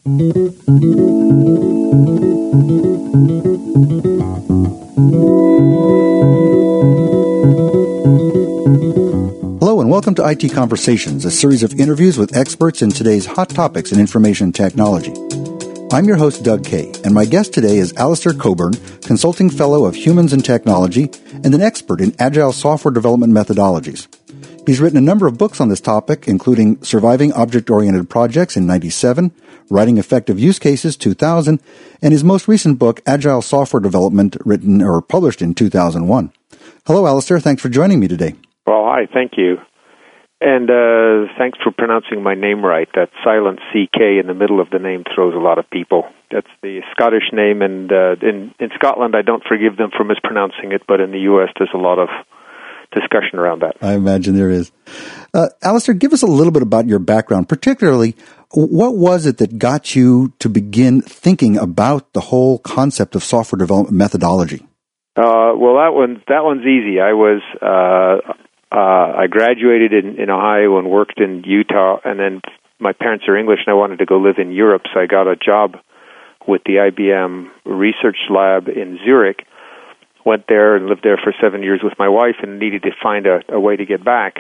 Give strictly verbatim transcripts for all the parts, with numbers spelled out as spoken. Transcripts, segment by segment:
Hello and welcome to I T Conversations, a series of interviews with experts in today's hot topics in information technology. I'm your host, Doug Kaye, and my guest today is Alistair Coburn, Consulting Fellow of Humans and Technology and an expert in agile software development methodologies. He's written a number of books on this topic, including Surviving Object-Oriented Projects in ninety-seven, Writing Effective Use Cases two thousand, and his most recent book, Agile Software Development, written or published in two thousand one. Hello, Alistair. Thanks for joining me today. Well, hi. Thank you. And uh, thanks for pronouncing my name right. That silent C K in the middle of the name throws a lot of people. That's the Scottish name, and uh, in, in Scotland I don't forgive them for mispronouncing it, but in the U S there's a lot of discussion around that. I imagine there is. Uh, Alistair, give us a little bit about your background, particularly what was it that got you to begin thinking about the whole concept of software development methodology? Uh, well, that one that one's easy. I was uh, uh, I graduated in, in Ohio and worked in Utah, and then my parents are English, and I wanted to go live in Europe, so I got a job with the I B M research lab in Zurich. Went there and lived there for seven years with my wife and needed to find a, a way to get back.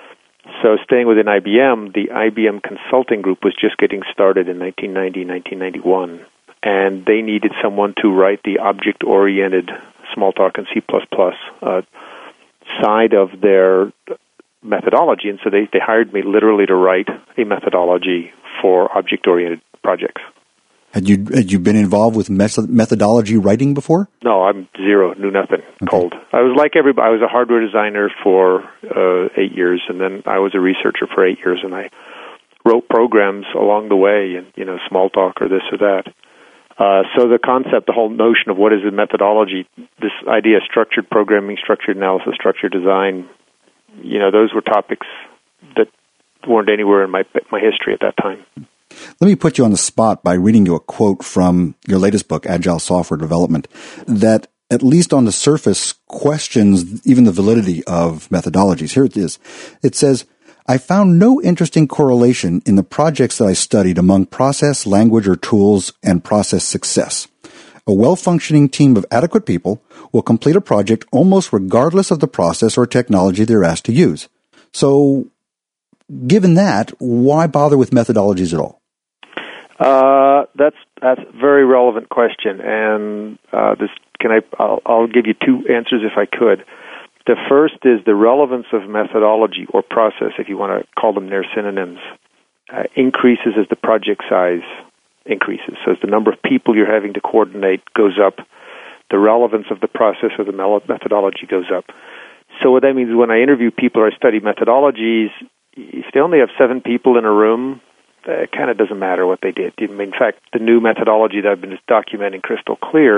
So staying within I B M, the I B M Consulting Group was just getting started in nineteen ninety, nineteen ninety-one, and they needed someone to write the object-oriented Smalltalk and C plus plus uh, side of their methodology, and so they, they hired me literally to write a methodology for object-oriented projects. Had you had you been involved with methodology writing before? No, I'm zero, knew nothing, okay. Cold. I was like everybody. I was a hardware designer for uh, eight years, and then I was a researcher for eight years, and I wrote programs along the way, and you know, Smalltalk or this or that. Uh, so the concept, the whole notion of what is a methodology, this idea of structured programming, structured analysis, structured design, you know, those were topics that weren't anywhere in my my history at that time. Let me put you on the spot by reading you a quote from your latest book, Agile Software Development, that, at least on the surface, questions even the validity of methodologies. Here it is. It says, I found no interesting correlation in the projects that I studied among process, language, or tools and process success. A well-functioning team of adequate people will complete a project almost regardless of the process or technology they're asked to use. So, given that, why bother with methodologies at all? Uh, that's that's a very relevant question, and uh, this can I? I'll, I'll give you two answers if I could. The first is the relevance of methodology or process, if you want to call them their synonyms, uh, increases as the project size increases. So as the number of people you're having to coordinate goes up, the relevance of the process or the methodology goes up. So what that means is when I interview people or I study methodologies, if they only have seven people in a room, it kind of doesn't matter what they did. In fact, the new methodology that I've been documenting crystal clear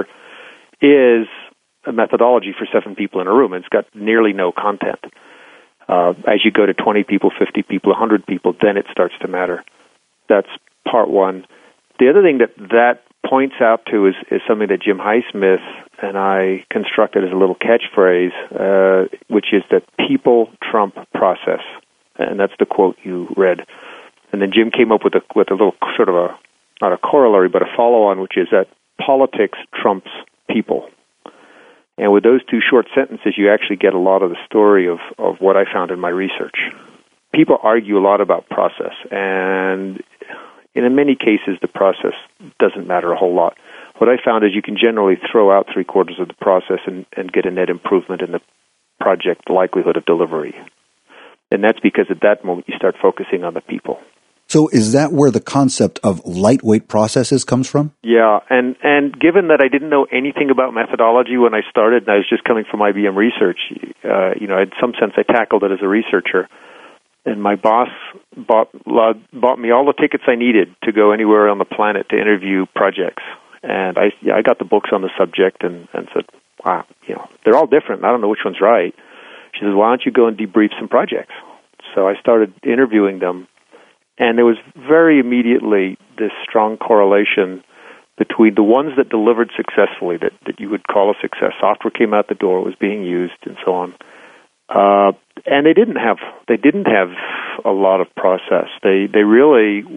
is a methodology for seven people in a room. It's got nearly no content. Uh, as you go to twenty people, fifty people, one hundred people, then it starts to matter. That's part one. The other thing that that points out to is, is something that Jim Highsmith and I constructed as a little catchphrase, uh, which is that people trump process. And that's the quote you read. And then Jim came up with a with a little sort of a, not a corollary, but a follow-on, which is that politics trumps people. And with those two short sentences, you actually get a lot of the story of, of what I found in my research. People argue a lot about process, and in many cases, the process doesn't matter a whole lot. What I found is you can generally throw out three-quarters of the process and, and get a net improvement in the project likelihood of delivery. And that's because at that moment you start focusing on the people. So is that where the concept of lightweight processes comes from? Yeah, and, and given that I didn't know anything about methodology when I started, and I was just coming from I B M research, uh, you know, in some sense I tackled it as a researcher. And my boss bought bought me all the tickets I needed to go anywhere on the planet to interview projects. And I yeah, I got the books on the subject and, and said, wow, you know, they're all different. I don't know which one's right. She says, why don't you go and debrief some projects? So I started interviewing them. And there was very immediately this strong correlation between the ones that delivered successfully, that, that you would call a success. Software came out the door, was being used, and so on. Uh, and they didn't have they didn't have a lot of process. They they really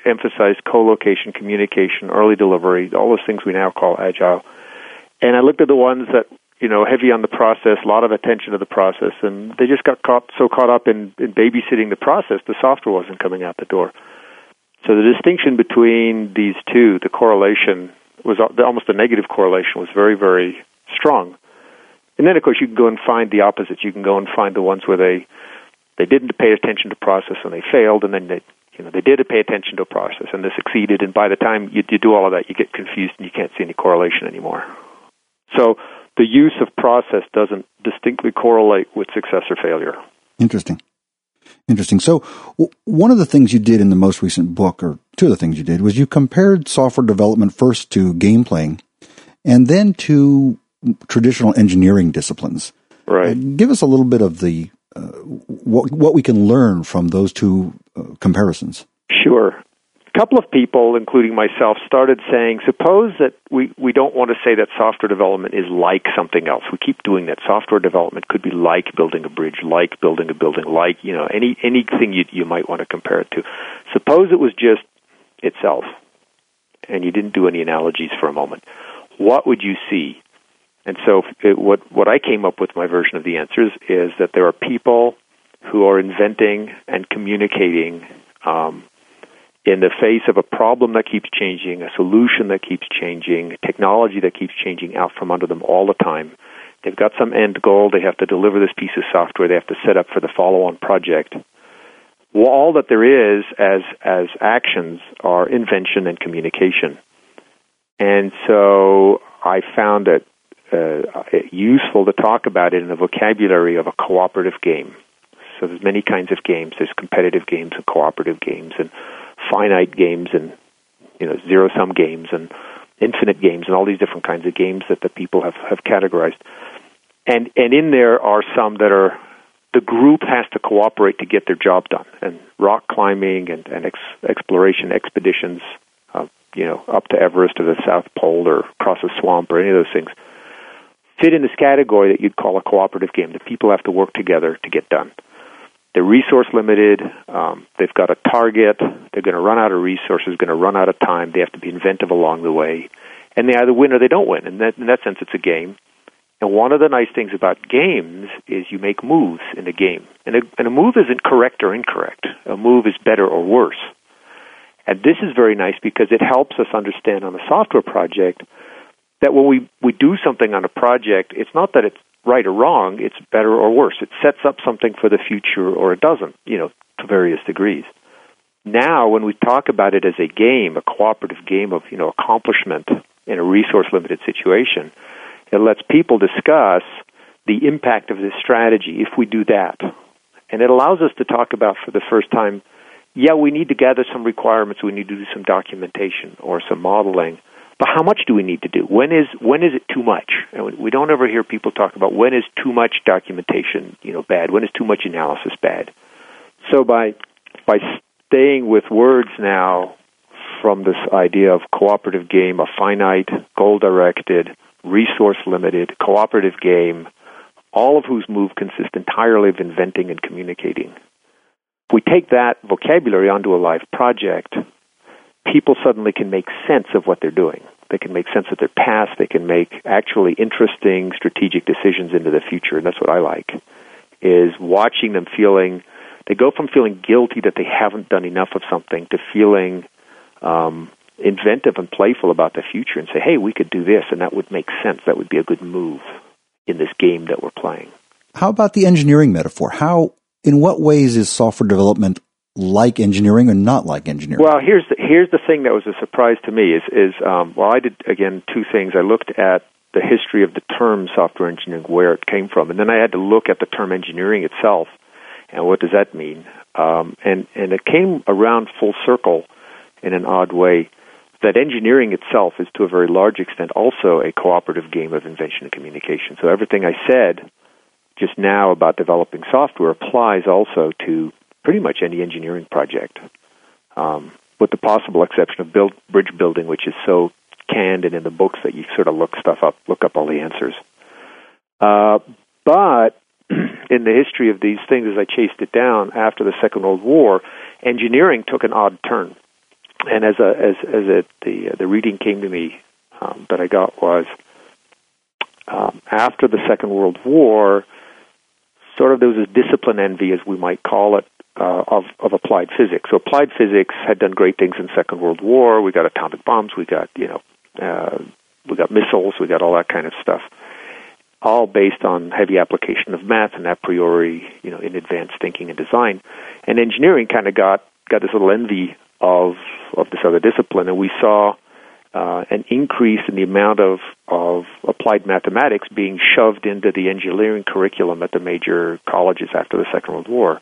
emphasized co-location, communication, early delivery, all those things we now call agile. And I looked at the ones that, you know, heavy on the process, a lot of attention to the process, and they just got caught so caught up in, in babysitting the process, the software wasn't coming out the door. So the distinction between these two, the correlation was almost a negative correlation, was very, very strong. And then, of course, you can go and find the opposites. You can go and find the ones where they they didn't pay attention to process and they failed, and then they you know they did pay attention to a process and they succeeded. And by the time you, you do all of that, you get confused and you can't see any correlation anymore. So the use of process doesn't distinctly correlate with success or failure. Interesting. Interesting. So w- one of the things you did in the most recent book, or two of the things you did, was you compared software development first to game playing and then to traditional engineering disciplines. Right. Uh, give us a little bit of the uh, what, what we can learn from those two uh, comparisons. Sure. A couple of people, including myself, started saying, suppose that we, we don't want to say that software development is like something else. We keep doing that. Software development could be like building a bridge, like building a building, like, you know, any anything you, you might want to compare it to. Suppose it was just itself, and you didn't do any analogies for a moment. What would you see? And so it, what, what I came up with, my version of the answers, is that there are people who are inventing and communicating um, in the face of a problem that keeps changing, a solution that keeps changing, technology that keeps changing out from under them all the time. They've got some end goal. They have to deliver this piece of software. They have to set up for the follow-on project. Well, all that there is as as actions are invention and communication. And so I found it uh, useful to talk about it in the vocabulary of a cooperative game. So there's many kinds of games. There's competitive games and cooperative games and finite games and, you know, zero-sum games and infinite games and all these different kinds of games that the people have, have categorized. And and in there are some that are, the group has to cooperate to get their job done. And rock climbing and, and ex, exploration expeditions, uh, you know, up to Everest or the South Pole or across a swamp or any of those things, fit in this category that you'd call a cooperative game. The people have to work together to get done. They're resource limited. Um, they've got a target. They're going to run out of resources, going to run out of time. They have to be inventive along the way. And they either win or they don't win. In that, in that sense, it's a game. And one of the nice things about games is you make moves in a game. And a, and a move isn't correct or incorrect. A move is better or worse. And this is very nice because it helps us understand on a software project that when we, we do something on a project, it's not that it's right or wrong, it's better or worse. It sets up something for the future or it doesn't, you know, to various degrees. Now, when we talk about it as a game, a cooperative game of, you know, accomplishment in a resource-limited situation, it lets people discuss the impact of this strategy if we do that. And it allows us to talk about for the first time, yeah, we need to gather some requirements, we need to do some documentation or some modeling, but how much do we need to do? When is when is it too much? And we don't ever hear people talk about when is too much documentation, you know, bad. When is too much analysis bad? So by by staying with words now from this idea of cooperative game, a finite, goal-directed, resource-limited, cooperative game, all of whose move consist entirely of inventing and communicating. If we take that vocabulary onto a live project, people suddenly can make sense of what they're doing. They can make sense of their past. They can make actually interesting strategic decisions into the future. And that's what I like, is watching them feeling, they go from feeling guilty that they haven't done enough of something to feeling um, inventive and playful about the future and say, hey, we could do this, and that would make sense. That would be a good move in this game that we're playing. How about the engineering metaphor? How, in what ways is software development like engineering or not like engineering? Well, here's the, here's the thing that was a surprise to me is, is um, well, I did, again, two things. I looked at the history of the term software engineering, where it came from, and then I had to look at the term engineering itself, and what does that mean? Um, and, and it came around full circle in an odd way that engineering itself is, to a very large extent, also a cooperative game of invention and communication. So everything I said just now about developing software applies also to pretty much any engineering project, um, with the possible exception of build, bridge building, which is so canned and in the books that you sort of look stuff up, look up all the answers. Uh, but in the history of these things, as I chased it down after the Second World War, engineering took an odd turn. And as a, as as it, the the reading came to me um, that I got was um, after the Second World War, sort of there was this discipline envy, as we might call it, uh, of of applied physics. So applied physics had done great things in the Second World War. We got atomic bombs. We got you know uh, we got missiles. We got all that kind of stuff, all based on heavy application of math and a priori, you know, in advanced thinking and design. And engineering kind of got got this little envy of of this other discipline, and we saw uh, an increase in the amount of, of applied mathematics being shoved into the engineering curriculum at the major colleges after the Second World War.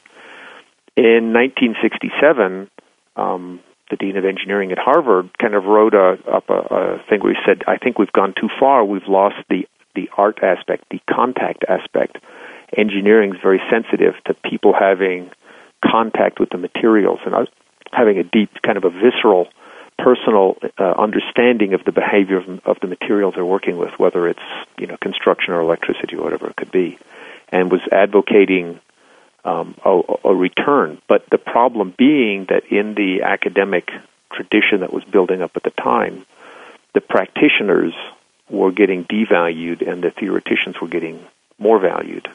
In nineteen sixty-seven, um, the dean of engineering at Harvard kind of wrote a, up a, a thing where he said, I think we've gone too far. We've lost the, the art aspect, the contact aspect. Engineering is very sensitive to people having contact with the materials and uh, having a deep kind of a visceral, personal uh, understanding of the behavior of, of the materials they're working with, whether it's you know construction or electricity or whatever it could be, and was advocating um, a, a return. But the problem being that in the academic tradition that was building up at the time, the practitioners were getting devalued and the theoreticians were getting more valued.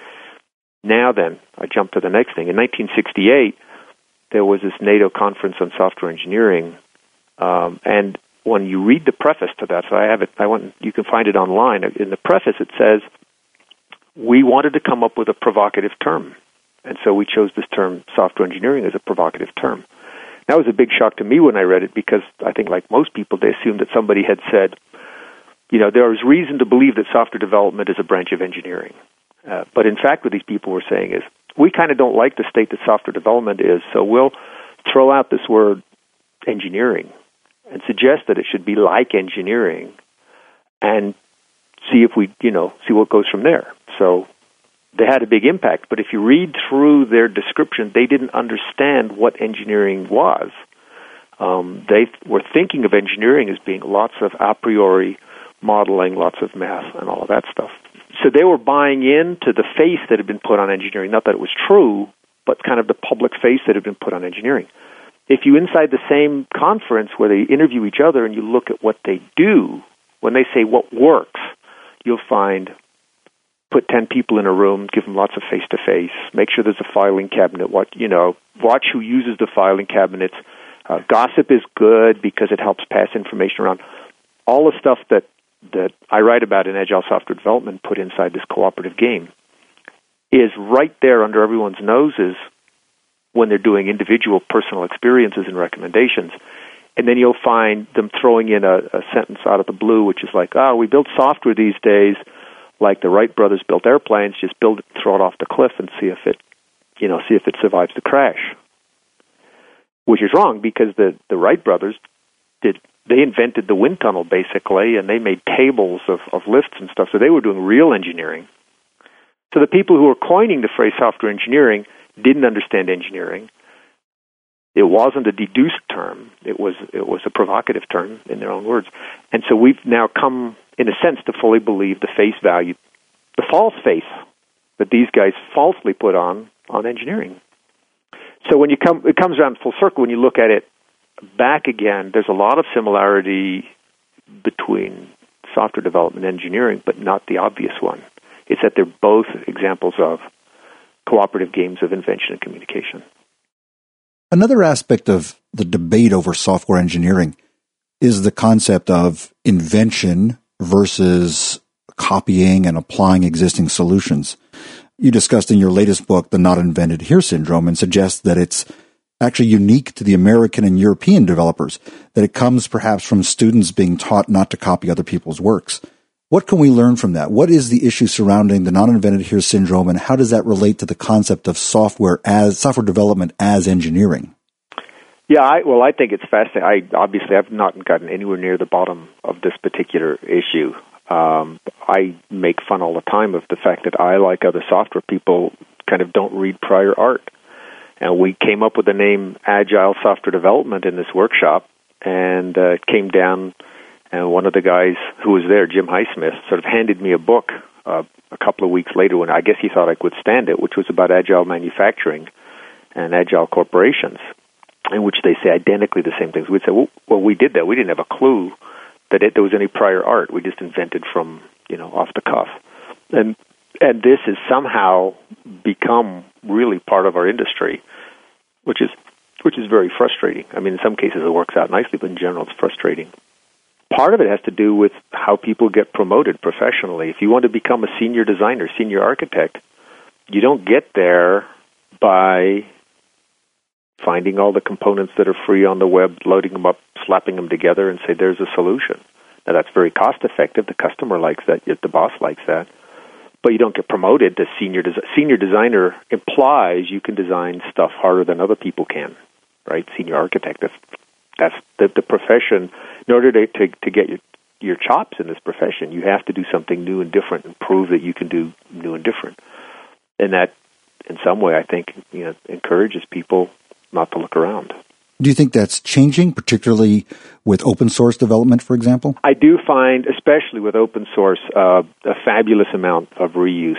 Now then, I jump to the next thing. In nineteen sixty-eight, there was this NATO conference on software engineering, um, and when you read the preface to that, so I have it, I want you can find it online. In the preface, it says, we wanted to come up with a provocative term, and so we chose this term, software engineering, as a provocative term. That was a big shock to me when I read it, because I think, like most people, they assumed that somebody had said, you know, there is reason to believe that software development is a branch of engineering. Uh, but in fact, what these people were saying is, we kind of don't like the state that software development is, so we'll throw out this word engineering and suggest that it should be like engineering and see if we, you know, see what goes from there. So they had a big impact. But if you read through their description, they didn't understand what engineering was. Um, they were thinking of engineering as being lots of a priori modeling, lots of math, and all of that stuff. So they were buying into the face that had been put on engineering. Not that it was true, but kind of the public face that had been put on engineering. If you, inside the same conference where they interview each other and you look at what they do, when they say what works, you'll find, put ten people in a room, give them lots of face-to-face, make sure there's a filing cabinet, what, you know, watch who uses the filing cabinets. Uh, gossip is good because it helps pass information around. All the stuff that that I write about in Agile Software Development put inside this cooperative game is right there under everyone's noses when they're doing individual personal experiences and recommendations. And then you'll find them throwing in a, a sentence out of the blue, which is like, oh, we build software these days like the Wright brothers built airplanes, just build it, throw it off the cliff and see if it, you know, see if it survives the crash. Which is wrong, because the, the Wright brothers did They invented the wind tunnel, basically, and they made tables of, of lifts and stuff, so they were doing real engineering. So the people who were coining the phrase software engineering didn't understand engineering. It wasn't a deduced term. It was it was a provocative term, in their own words. And so we've now come, in a sense, to fully believe the face value, the false face that these guys falsely put on, on engineering. So when you come, it comes around full circle when you look at it back again. There's a lot of similarity between software development and engineering, but not the obvious one. It's that they're both examples of cooperative games of invention and communication. Another aspect of the debate over software engineering is the concept of invention versus copying and applying existing solutions. You discussed in your latest book the not invented here syndrome and suggest that it's actually unique to the American and European developers, that it comes perhaps from students being taught not to copy other people's works. What can we learn from that? What is the issue surrounding the not invented here syndrome, and how does that relate to the concept of software as software development as engineering? Yeah, I, well, I think it's fascinating. I obviously I've not gotten anywhere near the bottom of this particular issue. Um, I make fun all the time of the fact that I, like other software people, kind of don't read prior art. And we came up with the name Agile Software Development in this workshop, and uh, it came down, and one of the guys who was there, Jim Highsmith, sort of handed me a book uh, a couple of weeks later when I guess he thought I could stand it, which was about agile manufacturing and agile corporations. in which they say identically the same things. We'd say, well, well we did that. We didn't have a clue that it, there was any prior art. We just invented from, you know, off the cuff. And and this has somehow become really part of our industry, which is which is very frustrating. I mean, in some cases it works out nicely, but in general it's frustrating. Part of it has to do with how people get promoted professionally. If you want to become a senior designer, senior architect, you don't get there by finding all the components that are free on the web, loading them up, slapping them together, and say, there's a solution. Now, that's very cost-effective. The customer likes that. The boss likes that. But you don't get promoted to senior designer. Senior designer implies you can design stuff harder than other people can, right? Senior architect, that's, that's the, the profession. In order to, to, to get your, your chops in this profession, you have to do something new and different and prove that you can do new and different. And that, in some way, I think, you know, encourages people not to look around. Do you think that's changing, particularly with open source development, for example? I do find, especially with open source, uh, a fabulous amount of reuse.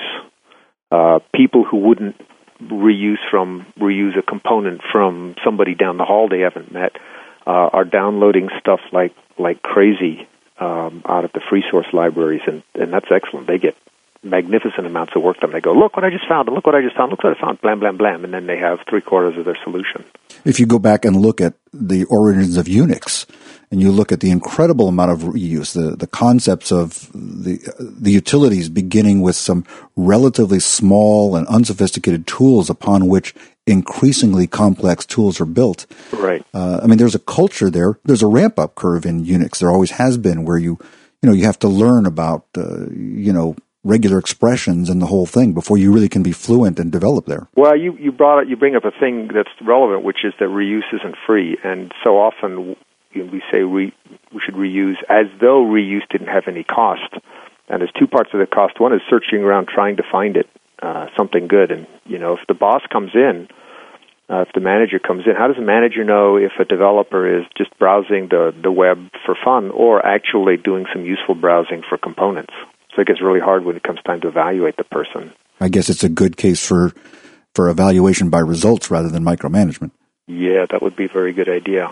Uh, people who wouldn't reuse from reuse a component from somebody down the hall they haven't met uh, are downloading stuff like like crazy um, out of the free source libraries, and, and that's excellent. They get magnificent amounts of work done. They go, look what I just found, look what I just found, look what I found, blam, blam, blam, and then they have three-quarters of their solution. If you go back and look at the origins of Unix, and you look at the incredible amount of reuse, the, the concepts of the the utilities beginning with some relatively small and unsophisticated tools upon which increasingly complex tools are built. Right. Uh, I mean, there's a culture there. There's a ramp-up curve in Unix. There always has been, where you, you know, you have to learn about, uh, you know, regular expressions and the whole thing before you really can be fluent and develop there. Well, you you brought up, you bring up a thing that's relevant, which is that reuse isn't free, and so often we say re, we should reuse as though reuse didn't have any cost. And there's two parts of the cost. One is searching around trying to find it, uh, something good. And you know, if the boss comes in, uh, if the manager comes in, how does the manager know if a developer is just browsing the the web for fun or actually doing some useful browsing for components? So it gets really hard when it comes time to evaluate the person. I guess it's a good case for for evaluation by results rather than micromanagement. Yeah, that would be a very good idea.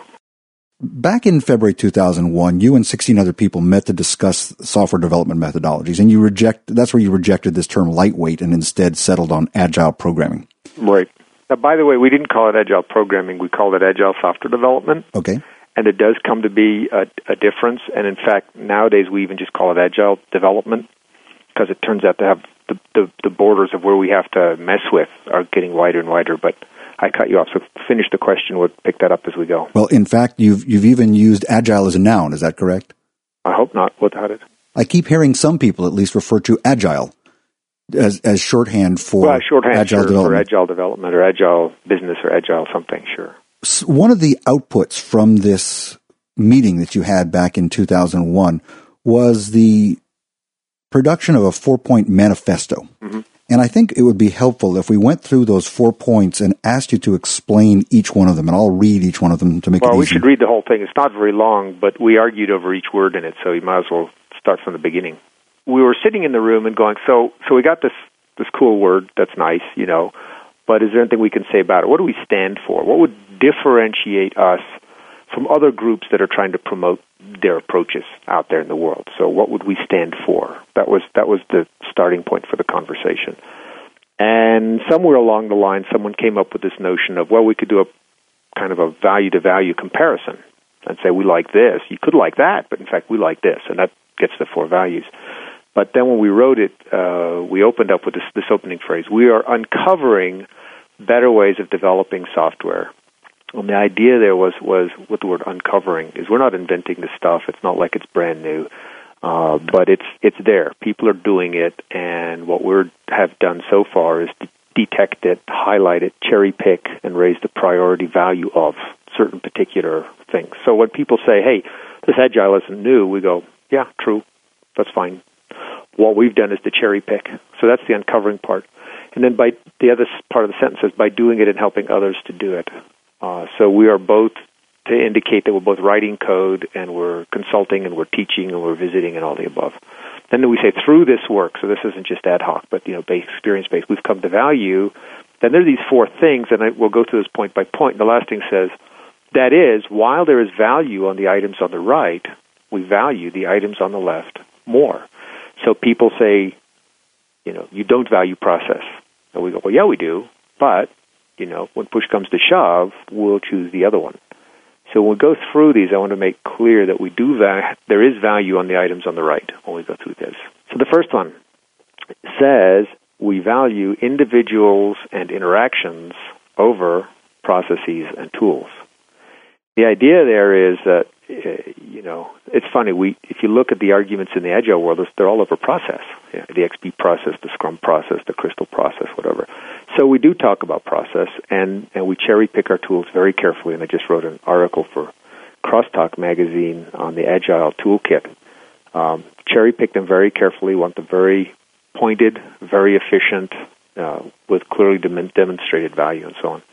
Back in February two thousand one, you and sixteen other people met to discuss software development methodologies, and you reject that's where you rejected this term lightweight and instead settled on agile programming. Right. Now, by the way, we didn't call it agile programming. We called it agile software development. Okay. And it does come to be a, a difference. And in fact, nowadays we even just call it agile development because it turns out to have the, the, the borders of where we have to mess with are getting wider and wider. But I cut you off, so finish the question. We'll pick that up as we go. Well, in fact, you've you've even used agile as a noun. Is that correct? I hope not. Without it, I keep hearing some people at least refer to agile as as shorthand for well, shorthand agile sure, development. for agile development or agile business or agile something. Sure. One of the outputs from this meeting that you had back in two thousand one was the production of a four-point manifesto. Mm-hmm. And I think it would be helpful if we went through those four points and asked you to explain each one of them, and I'll read each one of them to make well, it easy. Well, we should read the whole thing. It's not very long, but we argued over each word in it, so you might as well start from the beginning. We were sitting in the room and going, so so we got this, this cool word that's nice, you know, but is there anything we can say about it? What do we stand for? What would differentiate us from other groups that are trying to promote their approaches out there in the world? So what would we stand for? That was that was the starting point for the conversation. And somewhere along the line, someone came up with this notion of, well, we could do a kind of a value-to-value comparison and say, we like this. You could like that, but in fact, we like this. And that gets the four values. But then when we wrote it, uh, we opened up with this, this opening phrase, we are uncovering better ways of developing software. And the idea there was, was with the word uncovering, is we're not inventing this stuff. It's not like it's brand new, uh, but it's it's there. People are doing it, and what we have done so far is to detect it, highlight it, cherry pick, and raise the priority value of certain particular things. So when people say, hey, this agile isn't new, we go, yeah, true, that's fine. What we've done is to cherry pick. So that's the uncovering part. And then by the other part of the sentence is by doing it and helping others to do it. Uh, so we are both to indicate that we're both writing code and we're consulting and we're teaching and we're visiting and all the above. Then we say through this work, so this isn't just ad hoc, but you know, experience-based, we've come to value. Then there are these four things, and I, we'll go through this point by point. The last thing says, That is, while there is value on the items on the right, we value the items on the left more. So people say, you know, you don't value process. And we go, well, yeah, we do, but, you know, when push comes to shove, we'll choose the other one. So when we go through these, I want to make clear that we do va- there is value on the items on the right when we go through this. So the first one says we value individuals and interactions over processes and tools. The idea there is that, uh, you know, it's funny. We, if you look at the arguments in the Agile world, they're all over process. Yeah, the X P process, the Scrum process, the Crystal process, whatever. So we do talk about process, and, and we cherry pick our tools very carefully. And I just wrote an article for Crosstalk magazine on the Agile toolkit. Um, cherry pick them very carefully. Want them very pointed, very efficient, uh, with clearly dem- demonstrated value, and so on.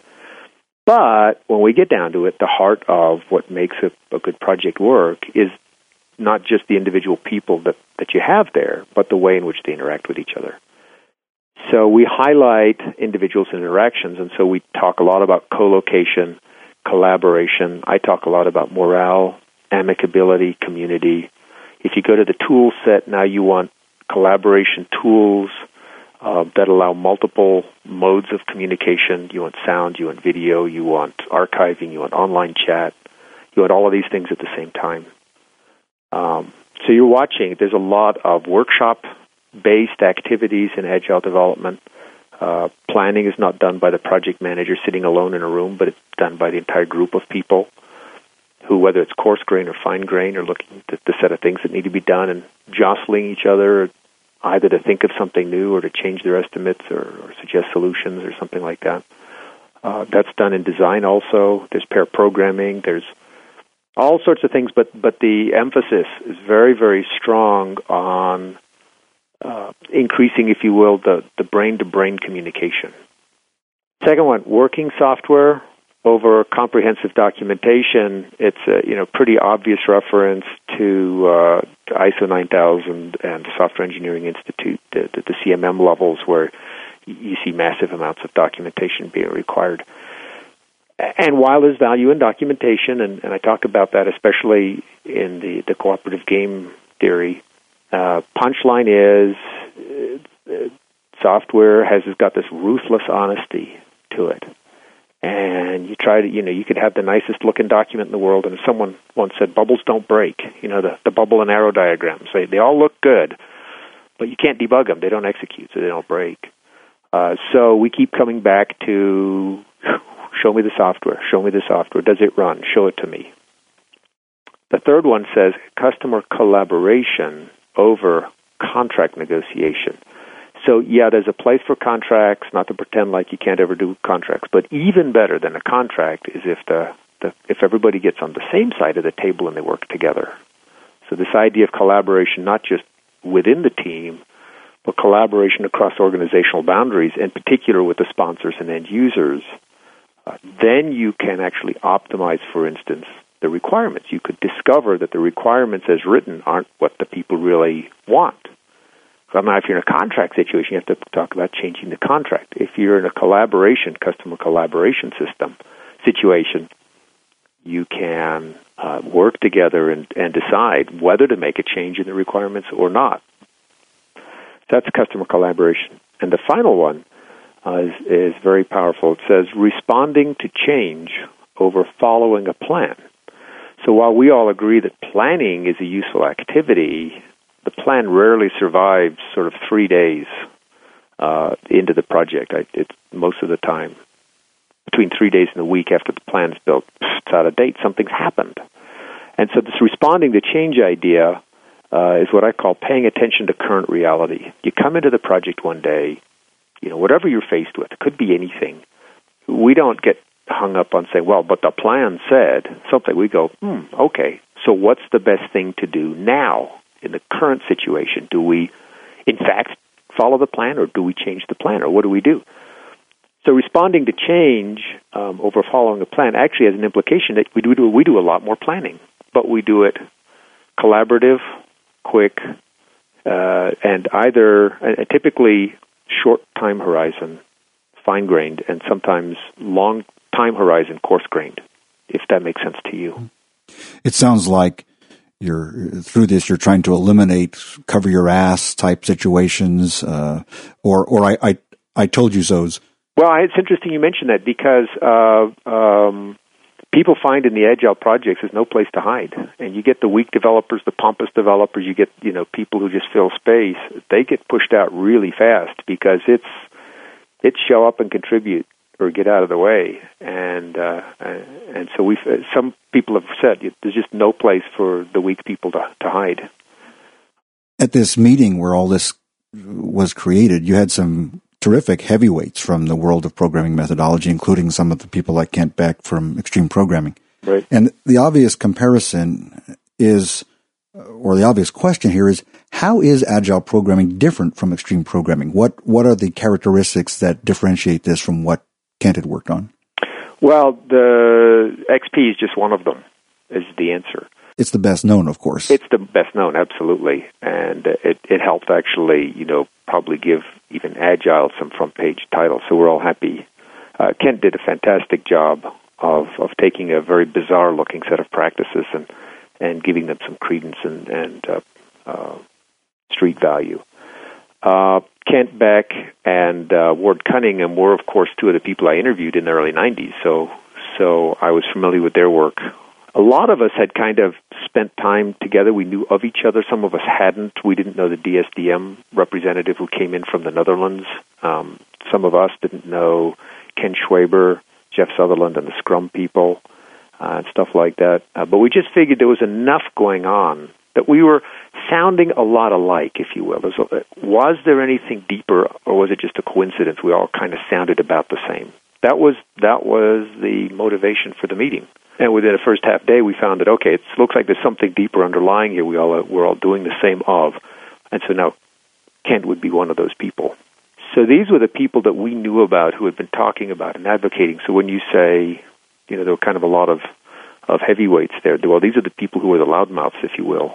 But when we get down to it, the heart of what makes a, a good project work is not just the individual people that, that you have there, but the way in which they interact with each other. So we highlight individuals and interactions, and so we talk a lot about co-location, collaboration. I talk a lot about morale, amicability, community. If you go to the tool set, now you want collaboration tools Uh, that allow multiple modes of communication. You want sound, you want video, you want archiving, you want online chat. You want all of these things at the same time. Um, so you're watching. There's a lot of workshop-based activities in Agile development. Uh, planning is not done by the project manager sitting alone in a room, but it's done by the entire group of people who, whether it's coarse grain or fine grain, are looking at the set of things that need to be done and jostling each other, either to think of something new or to change their estimates or, or suggest solutions or something like that. Uh, that's done in design also. There's pair programming. There's all sorts of things, but, but the emphasis is very, very strong on uh, increasing, if you will, the, the brain-to-brain communication. Second one, working software over comprehensive documentation. It's a you know pretty obvious reference to, uh, to I S O nine thousand and the Software Engineering Institute, the, the, the C M M levels, where you see massive amounts of documentation being required. And while there's value in documentation, and, and I talk about that especially in the, the cooperative game theory, uh, punchline is uh, software has got this ruthless honesty to it. And you try to, you know, you could have the nicest looking document in the world, and if someone once said, bubbles don't break, you know, the, the bubble and arrow diagrams, they, they all look good, but you can't debug them. They don't execute, so they don't break. Uh, so we keep coming back to, show me the software, show me the software. Does it run? Show it to me. The third one says customer collaboration over contract negotiation. So, yeah, there's a place for contracts, not to pretend like you can't ever do contracts, but even better than a contract is if the, the if everybody gets on the same side of the table and they work together. So this idea of collaboration, not just within the team, but collaboration across organizational boundaries, in particular with the sponsors and end users, uh, then you can actually optimize, for instance, the requirements. You could discover that the requirements as written aren't what the people really want. Now, if you're in a contract situation, you have to talk about changing the contract. If you're in a collaboration, customer collaboration system situation, you can uh, work together and, and decide whether to make a change in the requirements or not. That's customer collaboration. And the final one uh, is, is very powerful. It says responding to change over following a plan. So while we all agree that planning is a useful activity, the plan rarely survives sort of three days uh, into the project. I, it's most of the time between three days and a week after the plan is built. It's out of date. Something's happened. And so this responding to change idea uh, is what I call paying attention to current reality. You come into the project one day, you know, whatever you're faced with, it could be anything. We don't get hung up on saying, well, but the plan said something. We go, hmm, okay, so what's the best thing to do now? In the current situation, do we, in fact, follow the plan, or do we change the plan, or what do we do? So responding to change um, over following a plan actually has an implication that we do we do a lot more planning, but we do it collaborative, quick, uh, and either uh, typically short time horizon, fine-grained, and sometimes long time horizon, coarse-grained. if that makes sense to you. It sounds like you're through this, you're trying to eliminate cover your ass type situations, uh, or, or I, I, I told you so's. Well, it's interesting you mentioned that because, uh, um, people find in the Agile projects there's no place to hide. And you get the weak developers, the pompous developers, you get, you know, people who just fill space. They get pushed out really fast because it's, it's show up and contribute or get out of the way. And uh, and so we some people have said there's just no place for the weak people to, to hide. At this meeting where all this was created, you had some terrific heavyweights from the world of programming methodology, including some of the people like Kent Beck from Extreme Programming. Right. And the obvious comparison is, or the obvious question here is, how is Agile programming different from Extreme Programming? What what are the characteristics that differentiate this from what Kent had worked on? Well, the X P is just one of them, is the answer. It's the best known, of course. It's the best known, absolutely. And it, it helped actually, you know, probably give even Agile some front page titles, so we're all happy. Uh, Kent did a fantastic job of, of taking a very bizarre looking set of practices and, and giving them some credence and, and uh, uh, street value. Uh, Kent Beck and uh, Ward Cunningham were, of course, two of the people I interviewed in the early nineties, so so I was familiar with their work. A lot of us had kind of spent time together. We knew of each other. Some of us hadn't. We didn't know the D S D M representative who came in from the Netherlands. Um, some of us didn't know Ken Schwaber, Jeff Sutherland, and the Scrum people, uh, and stuff like that. Uh, but we just figured there was enough going on that we were sounding a lot alike, if you will. A, was there anything deeper, or was it just a coincidence? We all kind of sounded about the same. That was that was the motivation for the meeting. And within the first half day, we found that, okay, it looks like there's something deeper underlying here. We all, uh, we're all doing the same of. And so now Kent would be one of those people. So these were the people that we knew about who had been talking about and advocating. So when you say, you know, there were kind of a lot of, of heavyweights there, well, these are the people who were the loudmouths, if you will.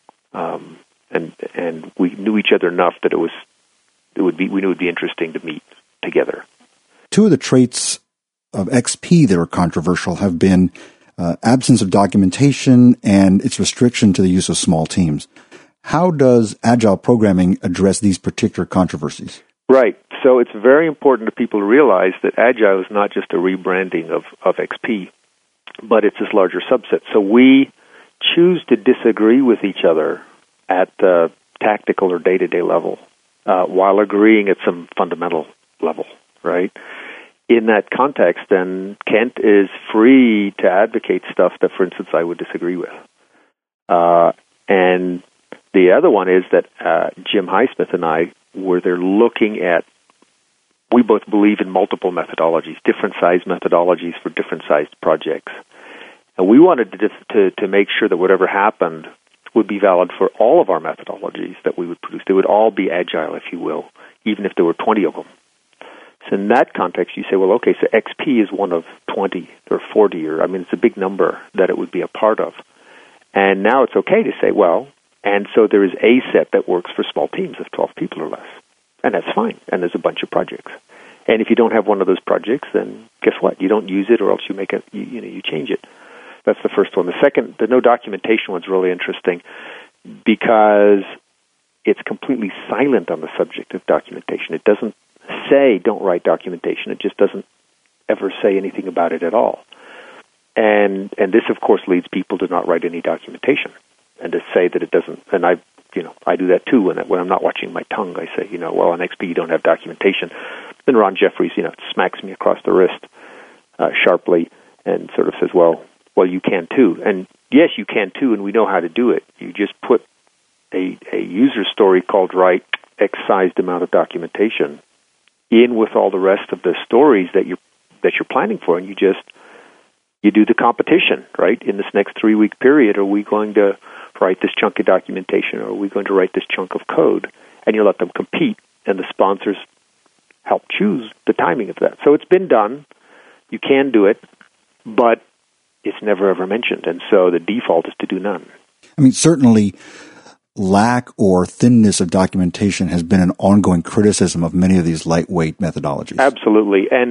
Um, and and we knew each other enough that it was it would be we knew it would be interesting to meet together. Two of the traits of X P that are controversial have been uh, absence of documentation and its restriction to the use of small teams. How does Agile programming address these particular controversies? Right. So it's very important to people to realize that Agile is not just a rebranding of, of X P, but it's this larger subset. So we choose to disagree with each other at the tactical or day-to-day level uh, while agreeing at some fundamental level, right? In that context, then, Kent is free to advocate stuff that, for instance, I would disagree with. Uh, and the other one is that uh, Jim Highsmith and I were there looking at, we both believe in multiple methodologies, different size methodologies for different sized projects. And we wanted to, to to make sure that whatever happened would be valid for all of our methodologies that we would produce. They would all be Agile, if you will, even if there were twenty of them. So in that context, you say, well, okay, so X P is one of twenty or forty, or I mean, it's a big number that it would be a part of. And now it's okay to say, well, and so there is a set that works for small teams of twelve people or less. And that's fine. And there's a bunch of projects. And if you don't have one of those projects, then guess what? You don't use it, or else you make it, you, you know, you change it. That's the first one. The second, the no documentation one's really interesting because it's completely silent on the subject of documentation. It doesn't say don't write documentation. It just doesn't ever say anything about it at all. And and this, of course, leads people to not write any documentation and to say that it doesn't. And I, you know, I do that too. When when I'm not watching my tongue, I say, you know, well, on X P you don't have documentation. Then Ron Jeffries, you know, smacks me across the wrist uh, sharply and sort of says, well. Well, you can too. And yes, you can too, and we know how to do it. You just put a, a user story called write X-sized amount of documentation in with all the rest of the stories that you're, that you're planning for, and you just, you do the competition, right? In this next three-week period, are we going to write this chunk of documentation, or are we going to write this chunk of code? And you let them compete, and the sponsors help choose the timing of that. So it's been done. You can do it, but it's never ever mentioned, and so the default is to do none. I mean, certainly lack or thinness of documentation has been an ongoing criticism of many of these lightweight methodologies. Absolutely, and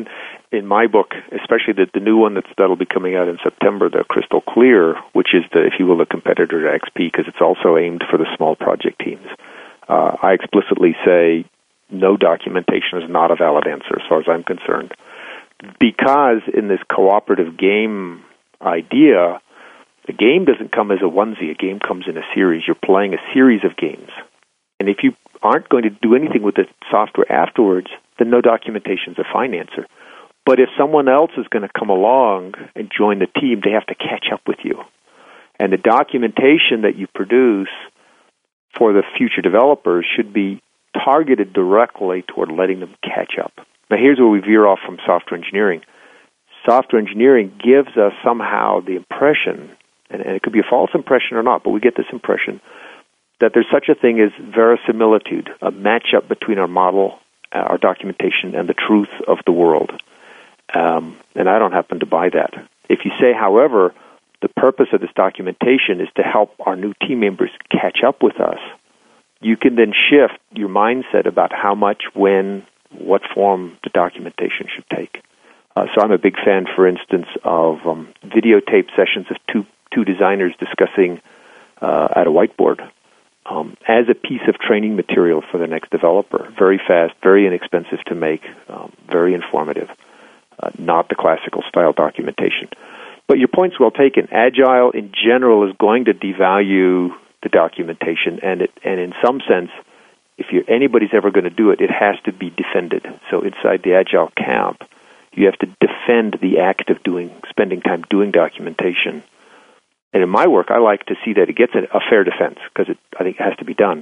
in my book, especially the, the new one that's, that'll be coming out in September, the Crystal Clear, which is the, if you will, the competitor to X P, because it's also aimed for the small project teams. Uh, I explicitly say no documentation is not a valid answer as far as I'm concerned. Because in this cooperative game idea, the game doesn't come as a onesie. A game comes in a series. You're playing a series of games. And if you aren't going to do anything with the software afterwards, then no documentation is a fine answer. But if someone else is going to come along and join the team, they have to catch up with you. And the documentation that you produce for the future developers should be targeted directly toward letting them catch up. Now, here's where we veer off from software engineering. Software engineering gives us somehow the impression, and, and it could be a false impression or not, but we get this impression that there's such a thing as verisimilitude, a matchup between our model, our documentation, and the truth of the world. Um, and I don't happen to buy that. If you say, however, the purpose of this documentation is to help our new team members catch up with us, you can then shift your mindset about how much, when, what form the documentation should take. Uh, so I'm a big fan, for instance, of um, videotape sessions of two two designers discussing uh, at a whiteboard um, as a piece of training material for the next developer. Very fast, very inexpensive to make, um, very informative. Uh, not the classical style documentation. But your point's well taken. Agile, in general, is going to devalue the documentation, and it, and in some sense, if you're, anybody's ever going to do it, it has to be defended. So inside the Agile camp, you have to defend the act of doing, spending time doing documentation. And in my work, I like to see that it gets a, a fair defense, because I think it has to be done.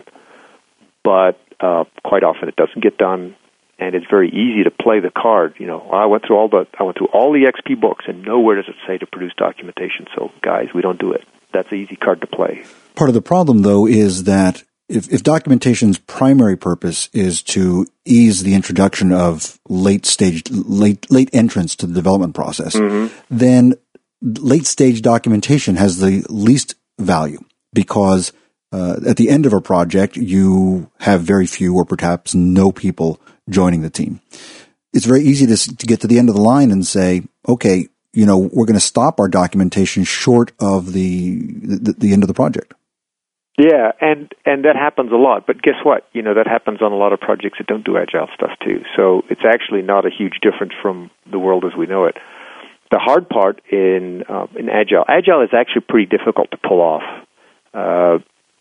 But uh, quite often it doesn't get done. And it's very easy to play the card. You know, I went through all the I went through all the X P books, and nowhere does it say to produce documentation. So, guys, we don't do it. That's an easy card to play. Part of the problem, though, is that if, if documentation's primary purpose is to ease the introduction of late stage late late entrance to the development process, mm-hmm. then late stage documentation has the least value, because uh, at the end of a project, you have very few or perhaps no people joining the team. It's very easy to, to get to the end of the line and say, okay, you know, we're going to stop our documentation short of the, the the end of the project. Yeah, and and that happens a lot. But guess what? You know, that happens on a lot of projects that don't do Agile stuff too. So it's actually not a huge difference from the world as we know it. The hard part in uh, in Agile, Agile is actually pretty difficult to pull off uh,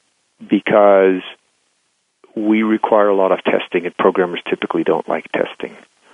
because we require a lot of testing, and programmers typically don't like testing.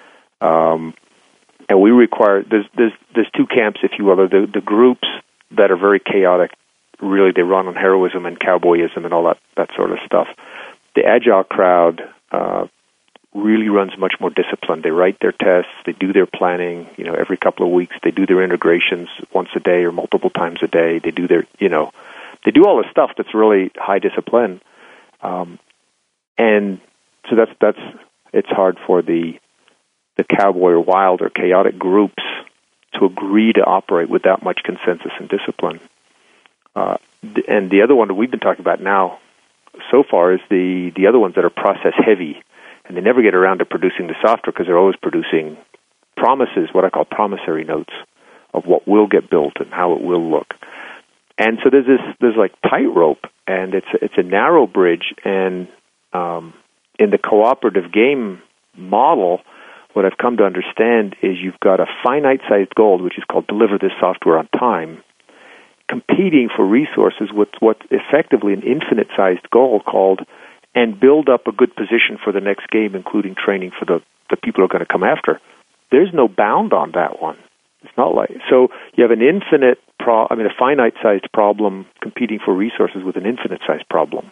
Um, and we require, there's, there's, there's two camps, if you will. The, the groups that are very chaotic, really they run on heroism and cowboyism and all that, that sort of stuff. The Agile crowd uh, really runs much more disciplined. They write their tests, they do their planning, you know, every couple of weeks. They do their integrations once a day or multiple times a day. They do their, you know, they do all the stuff that's really high discipline. Um, And so that's that's it's hard for the the cowboy or wild or chaotic groups to agree to operate with that much consensus and discipline. Uh, and the other one that we've been talking about now so far is the, the other ones that are process heavy, and they never get around to producing the software because they're always producing promises, what I call promissory notes, of what will get built and how it will look. And so there's this there's like tightrope, and it's it's a narrow bridge. And um, in the cooperative game model, what I've come to understand is you've got a finite-sized goal, which is called deliver this software on time, competing for resources with what's effectively an infinite-sized goal called and build up a good position for the next game, including training for the, the people who are going to come after. There's no bound on that one. It's not like so you have an infinite pro. I mean, a finite-sized problem competing for resources with an infinite-sized problem.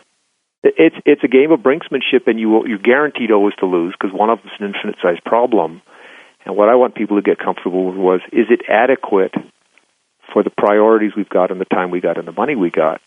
It's it's a game of brinksmanship, and you will, you're guaranteed always to lose because one of them is an infinite-sized problem. And what I want people to get comfortable with was: is it adequate for the priorities we've got and the time we got and the money we got?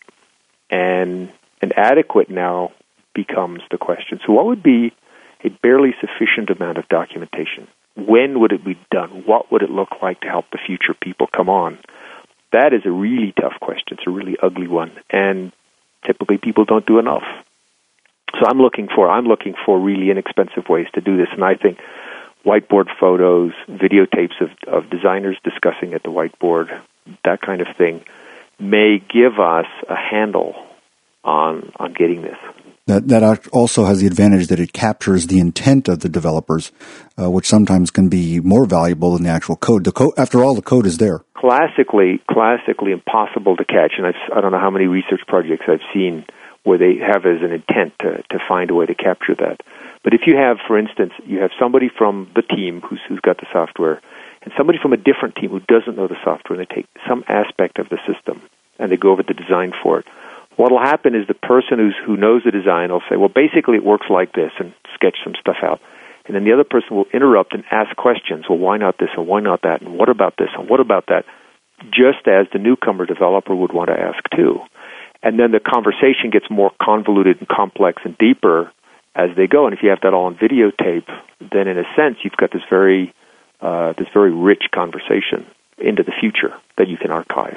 And and adequate now becomes the question. So, what would be a barely sufficient amount of documentation? When would it be done? What would it look like to help the future people come on? That is a really tough question. It's a really ugly one, and typically people don't do enough. So I'm looking for I'm looking for really inexpensive ways to do this, and I think whiteboard photos, videotapes of, of designers discussing at the whiteboard, that kind of thing, may give us a handle on on getting this. That that also has the advantage that it captures the intent of the developers, uh, which sometimes can be more valuable than the actual code. The code, after all, the code is there. Classically, classically impossible to catch, and I've, I don't know how many research projects I've seen where they have as an intent to, to find a way to capture that. But if you have, for instance, you have somebody from the team who's, who's got the software, and somebody from a different team who doesn't know the software, and they take some aspect of the system, and they go over the design for it. What will happen is the person who's, who knows the design will say, well, basically it works like this, and sketch some stuff out. And then the other person will interrupt and ask questions. Well, why not this, and why not that, and what about this, and what about that? Just as the newcomer developer would want to ask too. And then the conversation gets more convoluted and complex and deeper as they go. And if you have that all on videotape, then in a sense you've got this very, uh, this very rich conversation into the future that you can archive.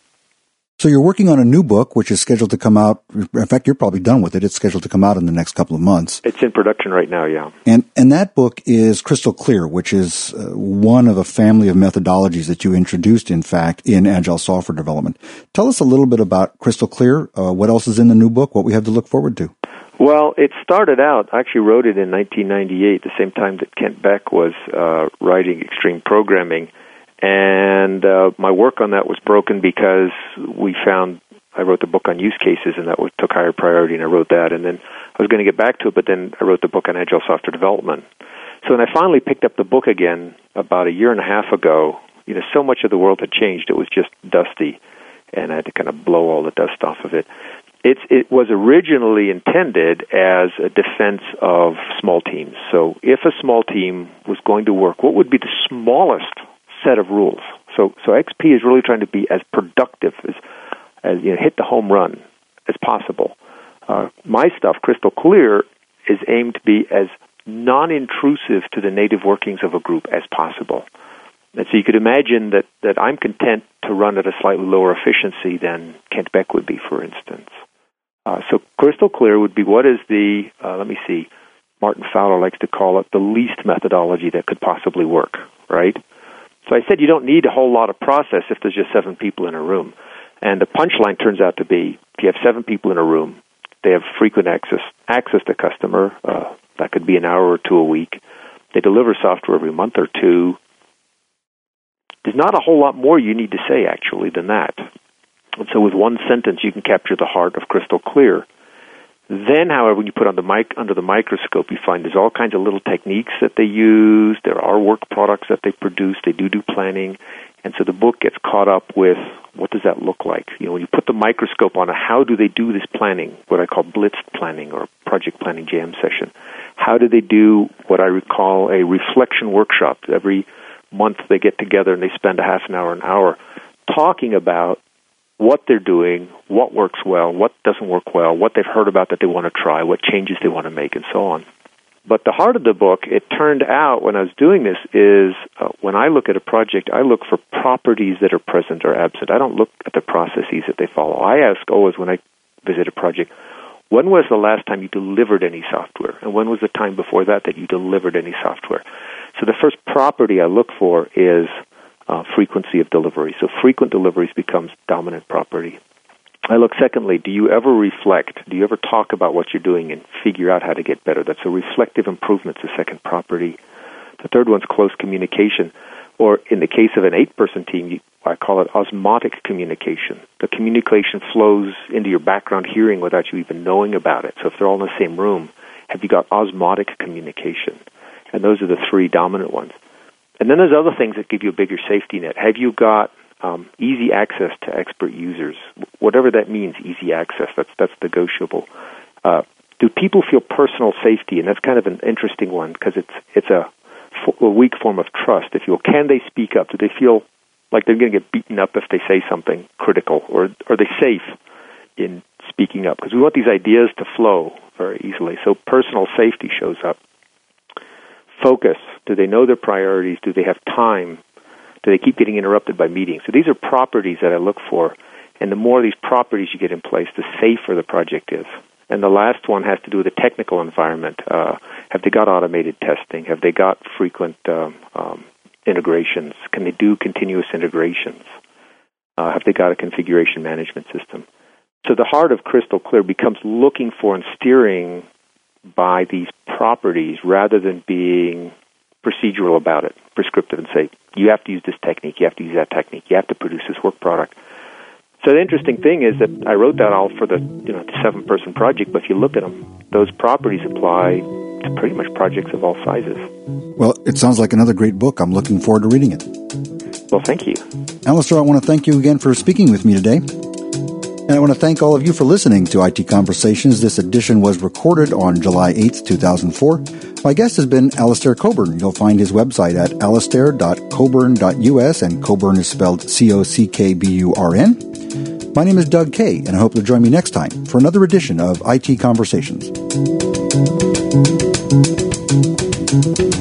So you're working on a new book, which is scheduled to come out. In fact, you're probably done with it. It's scheduled to come out in the next couple of months. It's in production right now, yeah. And and that book is Crystal Clear, which is uh, one of a family of methodologies that you introduced, in fact, in Agile software development. Tell us a little bit about Crystal Clear. Uh, what else is in the new book? What we have to look forward to? Well, it started out, I actually wrote it in nineteen ninety-eight, the same time that Kent Beck was uh, writing Extreme Programming. And uh, my work on that was broken because we found, I wrote the book on use cases, and that was, took higher priority, and I wrote that. And then I was going to get back to it, but then I wrote the book on Agile software development. So when I finally picked up the book again about a year and a half ago, you know, so much of the world had changed. It was just dusty, and I had to kind of blow all the dust off of it. It's, it was originally intended as a defense of small teams. So if a small team was going to work, what would be the smallest set of rules? So so X P is really trying to be as productive, as, as you know, hit the home run as possible. Uh, my stuff, Crystal Clear, is aimed to be as non-intrusive to the native workings of a group as possible. And so you could imagine that, that I'm content to run at a slightly lower efficiency than Kent Beck would be, for instance. Uh, so Crystal Clear would be what is the, uh, let me see, Martin Fowler likes to call it the least methodology that could possibly work, right? So I said you don't need a whole lot of process if there's just seven people in a room. And the punchline turns out to be, if you have seven people in a room, they have frequent access access to customer. Uh, that could be an hour or two a week. They deliver software every month or two. There's not a whole lot more you need to say, actually, than that. And so with one sentence, you can capture the heart of Crystal Clear. Then, however, when you put on the mic under the microscope, you find there's all kinds of little techniques that they use. There are work products that they produce. They do do planning. And so the book gets caught up with what does that look like? You know, when you put the microscope on it, how do they do this planning, what I call blitzed planning or project planning jam session? How do they do what I recall a reflection workshop? Every month they get together and they spend a half an hour, an hour talking about what they're doing, what works well, what doesn't work well, what they've heard about that they want to try, what changes they want to make, and so on. But the heart of the book, it turned out when I was doing this, is uh, when I look at a project, I look for properties that are present or absent. I don't look at the processes that they follow. I ask always when I visit a project, when was the last time you delivered any software? And when was the time before that that you delivered any software? So the first property I look for is Uh, frequency of delivery. So frequent deliveries becomes dominant property. I look, secondly, do you ever reflect? Do you ever talk about what you're doing and figure out how to get better? That's a reflective improvement, the second property. The third one's close communication. Or in the case of an eight-person team, you, I call it osmotic communication. The communication flows into your background hearing without you even knowing about it. So if they're all in the same room, have you got osmotic communication? And those are the three dominant ones. And then there's other things that give you a bigger safety net. Have you got um, easy access to expert users? Whatever that means, easy access, that's that's negotiable. Uh, do people feel personal safety? And that's kind of an interesting one because it's it's a, a weak form of trust, if you will. Can they speak up? Do they feel like they're going to get beaten up if they say something critical? Or are they safe in speaking up? Because we want these ideas to flow very easily. So personal safety shows up. Focus. Do they know their priorities? Do they have time? Do they keep getting interrupted by meetings? So these are properties that I look for, and the more of these properties you get in place, the safer the project is. And the last one has to do with the technical environment. Uh, Have they got automated testing? Have they got frequent um, um, integrations? Can they do continuous integrations? Uh, have they got a configuration management system? So the heart of Crystal Clear becomes looking for and steering by these properties rather than being procedural about it, prescriptive, and say, you have to use this technique, you have to use that technique, you have to produce this work product. So the interesting thing is that I wrote that all for the you know seven-person project, but if you look at them, those properties apply to pretty much projects of all sizes. Well, it sounds like another great book. I'm looking forward to reading it. Well, thank you. Alistair, I want to thank you again for speaking with me today. And I want to thank all of you for listening to I T Conversations. This edition was recorded on July eighth, two thousand four. My guest has been Alistair Cockburn. You'll find his website at alistair dot cockburn dot u s, and Cockburn is spelled C O C K B U R N. My name is Doug Kay, and I hope you'll join me next time for another edition of I T Conversations.